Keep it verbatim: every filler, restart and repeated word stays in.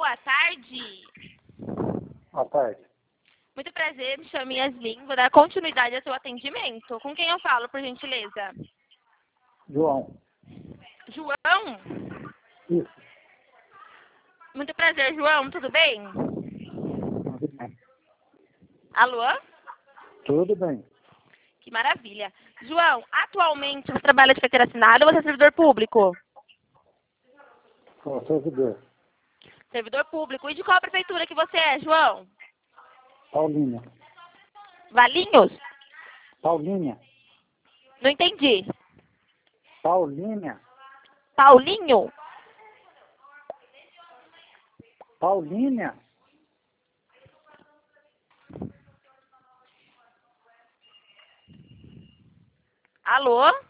boa tarde. Boa tarde. Muito prazer, me chamo Yasmin. Vou dar continuidade ao seu atendimento. Com quem eu falo, por gentileza? João. João? Isso. Muito prazer, João. Tudo bem? Tudo bem. Alô? Tudo bem. Que maravilha. João, atualmente você trabalha de carteira assinada ou você é servidor público? Sou servidor. Servidor público. E de qual prefeitura que você é, João? Paulinha. Valinhos? Paulinha. Não entendi. Paulinha. Paulinho? Paulinha. Alô?